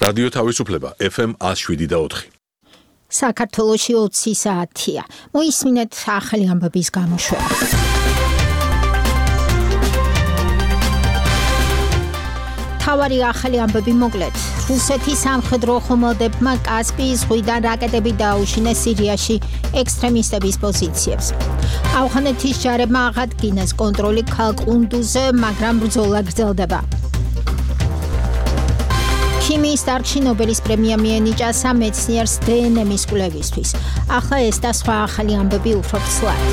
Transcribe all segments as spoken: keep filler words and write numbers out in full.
რადიო თავისუფლება ეფ ემ one oh seven და four. საქართველოში ოცი საათია. მოისმინეთ ახალი ამბების გამოშვება. თავარი ახალი ამბები მოკლედ. რუსეთის სამხედრო ხომალდებმა კასპიის ზღვიდან რაკეტები დაუშინეს სირიაში ექსტრემისტების პოზიციებს. ავღანეთის ჯარებმა აღადგინეს კონტროლი ქალაქ ყუნდუზზე, მაგრამ ბრძოლა გრძელდება. ქიმიის დარგში ნობელის პრემია მიენიჭა სამ მეცნიერს დე ენ ემის კვლევისთვის. ახლა ეს და სხვა ახალი ამბები უფრო ცვლად.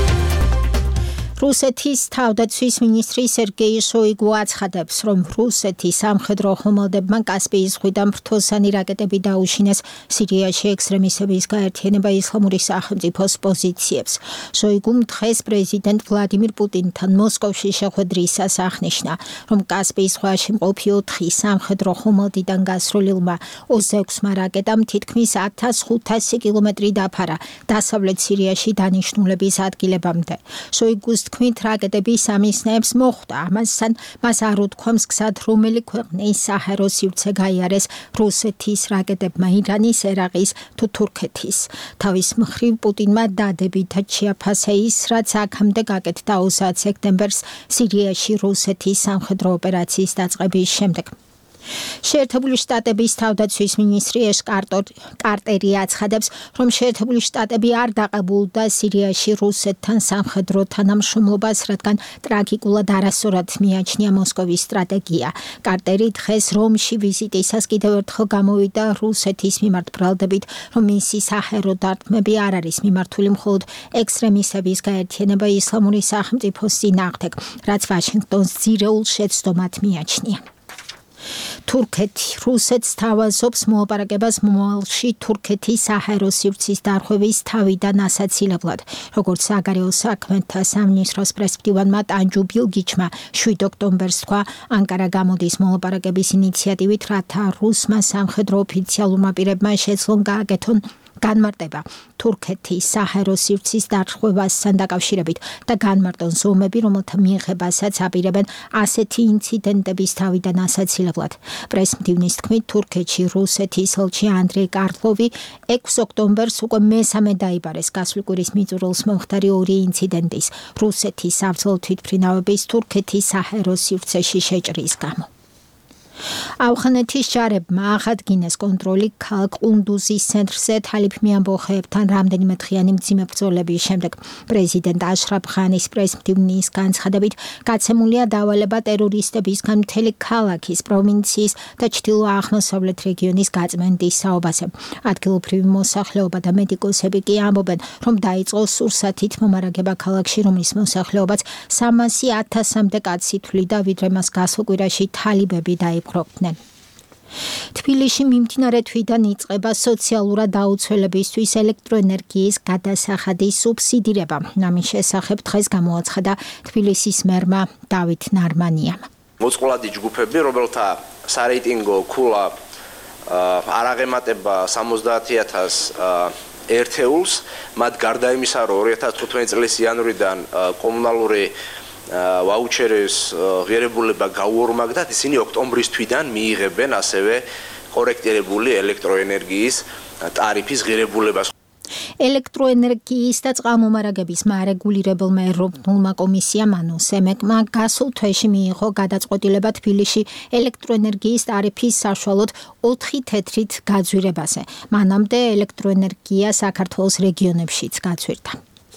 რუსეთის თავდაცვის მინისტრი სერგეი შოიგუ აცხადებს, რომ რუსეთის სამხედრო ხომალდებმა კასპიის ზღვიდან ფრთოსანი რაკეტები დაუშინეს სირიაში ექსტრემისტების გაერთიანება ისლამური სახელმწიფოს პოზიციებს. შოიგუმ დღეს პრეზიდენტ ვლადიმირ პუტინთან მოსკოვში შეხვედრისას აღნიშნა, რომ კასპიის ზღვაში მყოფი ოთხი სამხედრო ხომალდიდან გასრულილმა ოცდაექვსმა რაკეტამ თითქმის ათას ხუთასი კილომეტრი დაფარა დასავლეთ სირიაში დანიშნულების ადგილებამდე. შოიგუს თქმით რაკეტები სამიზნეებს მოხვდა, ამასთან მას არ უთქვამს გზად, რომელი ქვეყნის საჰაერო სივრცე გაიარეს რუსეთის რაკეტებმა, ირანის, ერაყის თუ თურქეთის. თავის მხრივ პუტინმა დადებითად შეაფასა ის, რაც აქამდე გაკეთდა ოცდაათ სექტემბერს სირიაში რუსეთის სამხედრო ოპერაციის დაწყების შემდეგ. შეერთებული შტატების თავდაცვის მინისტრი ეშ კარტერი აცხადებს, რომ შეერთებული შტატები არ დაყებულდა სირიაში რუსეთთან სამხედრო თანამშრომლობას, რადგან ტრაგიკულად არასწორად მიაჩნია მოსკოვის სტრატეგია. კარტერი დღეს რომში ვიზიტისას კიდევ ერთხელ გამოვიდა რუსეთის მიმართ ბრალდებით, რომ მისი საჰაერო დარტყმები არ არის მიმართული მხოლოდ ექსტრემისტების გაერთიანება ისლამური სახელმწიფოს წინააღმდეგ, რაც ვაშინგტონს ძირეულ შეცდომად მიაჩნია. თურქეთი რუსეთს თავაზობს მოლაპარაკებას მომავალში თურქეთის საჰაერო სივრცის დარღვევის თავიდან ასაცილებლად. როგორც საგარეო საქმეთა სამინისტროს პრესმდივანმა ტანჯუ ბილგიჩმა შვიდ ოქტომბერს თქვა, ანკარა გამოდის მოლაპარაკების ინიციატივით, რათა რუსმა სამხედრო ოფიციალურმა პირებმა შეძლონ გააკეთონ განმარტება თურქეთის საჰაერო სივრცის დარღვევასთან დაკავშირებით და განმარტონ ზომები, რომელთა მიიღებასაც აპირებენ ასეთი ინციდენტების თავიდან ასაცილებლად. პრესმდივნის თქმით, თურქეთში რუსეთის ელჩი ანდრეი კარლოვი ექვსი ოქტომბერს უკვე მესამე დაიბარეს გასული კვირის მიწურულს მომხდარი ორი ინციდენტის რუსეთის საბრძოლო თვითმფრინავების თურქეთის საჰაერო სივრცეში შეჭრის გამო. ავღანეთის ჯარებმა აღადგინეს კონტროლი ქალაქ ყუნდუზის ცენტრზე თალიფ მეამბოხეებთან რამდენიმე დღიანი მძიმე ბრძოლების შემდეგ. პრეზიდენტ აშრაფ ღანის პრესმდივნის განცხადებით, გაცემულია დავალება ტერორისტებისგან მთელი ქალაქის, პროვინციის და ჩრდილო-აღმოსავლეთ რეგიონის გაწმენდის საუბაზე. ადგილობრივი მოსახლეობა და მედიკოსები კი ამბობენ, რომ დაიწყო სურსათით მომარაგება ქალაქში, რომლის მოსახლეობაც სამასი ათასამდე კაცი თვლიდა, ვიდრე მას გასულ კვირაში თალიბები დაიპყრობდნენ. თბილისში მიმდინარე თვიდან იწყება სოციალურად დაუცველებისთვის ელექტროენერგიის გადასახადის სუბსიდირება. ამის შესახებ დღეს გამოაცხადა თბილისის მერმა დავით ნარმანიამ. მოწყვლადი ჯგუფები, რომელთა სარეიტინგო ქულა არ აღემატება სამოცდაათი ათასს ერთეულს, მათ გარდა იმისა, რომ ორი ათას თხუთმეტი წლის იანვრიდან კომუნალური ვაუჩერის ღირებულება გაუორმაგდათ, ისინი ოქტომბრის თვიდან მიიღებენ ასევე კორექტირებული ელექტროენერგიის ტარიფის ღირებულებას. ელექტროენერგიის და წყალმომარაგების მარეგულირებელმა ეროვნულმა კომისიამ ანუსემეკმა გასულ თვეში მიიღო გადაწყვეტილება თბილისში ელექტროენერგიის ტარიფის საშუალოდ ოთხი თეთრით გაძვირებაზე. მანამდე ელექტროენერგია საქართველოს რეგიონებშიც გაძვირდა.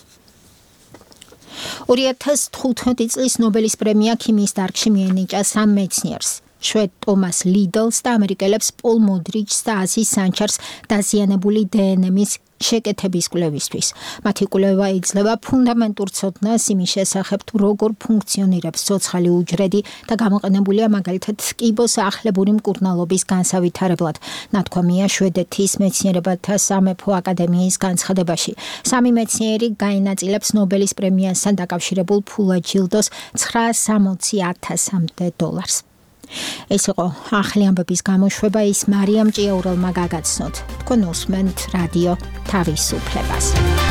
ორი ათას თხუთმეტი წლის ნობელის პრემია ქიმიის დარგში მიენიჭა სამ მეცნიერს. შვედ ტომას ლიდლს და ამერიკელებს პოლ მოდრიჩს და აზის სანჩარს დაზიანებული დე ენ ემის შეკეთების კვლევისთვის. მათი კვლევა იძლევა ფუნდამენტურ ცოდნას იმის შესახებ, როგორ ფუნქციონირებს ცოცხალი უჯრედი და გამოყენებულია მაგალითად კიბოს ახლებური მკურნალობის განსავითარებლად. ნათქვამია შვედეთის მეცნიერებათა სამეფო აკადემიის განცხადებაში. სამი მეცნიერი გაინაწილებს ნობელის პრემიასთან დაკავშირებულ ფულად ჯილდოს ცხრაასამოცი ათასამდე დოლარს. ეს იყო ახალი ამბების გამოშვება, ის მარიამ ჭიაურელმა გაგაცნოთ. თქვენ უსმენთ რადიო თავისუფლებას.